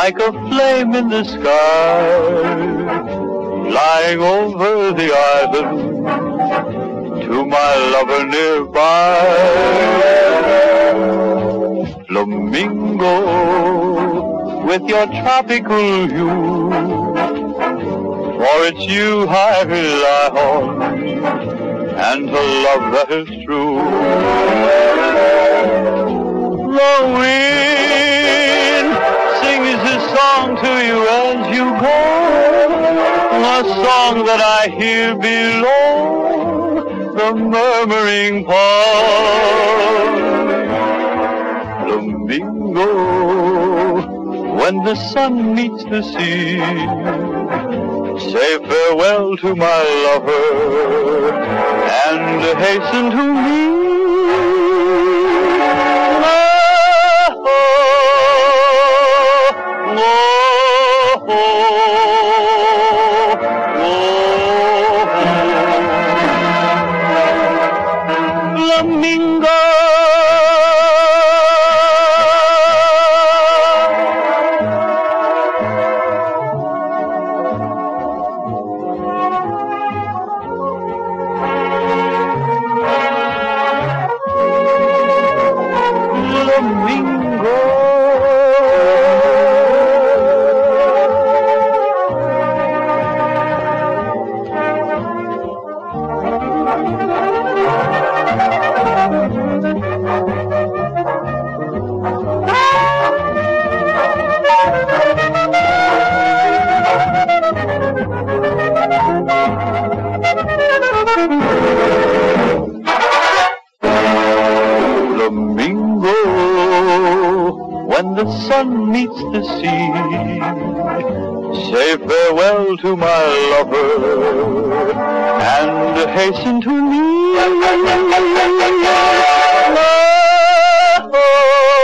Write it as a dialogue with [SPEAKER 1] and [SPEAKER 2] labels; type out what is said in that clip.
[SPEAKER 1] like a flame in the sky, flying over the island to my lover nearby. Flamingo, with your tropical hue, for it's you I rely on, and a love that is true. The wind sings this song to you as you go, a song that I hear below the murmuring pond. Flamingo, when the sun meets the sea, say farewell to my lover and hasten to me. Flamingo. Flamingo, when the sun meets the sea, say farewell to my lover and hasten to me.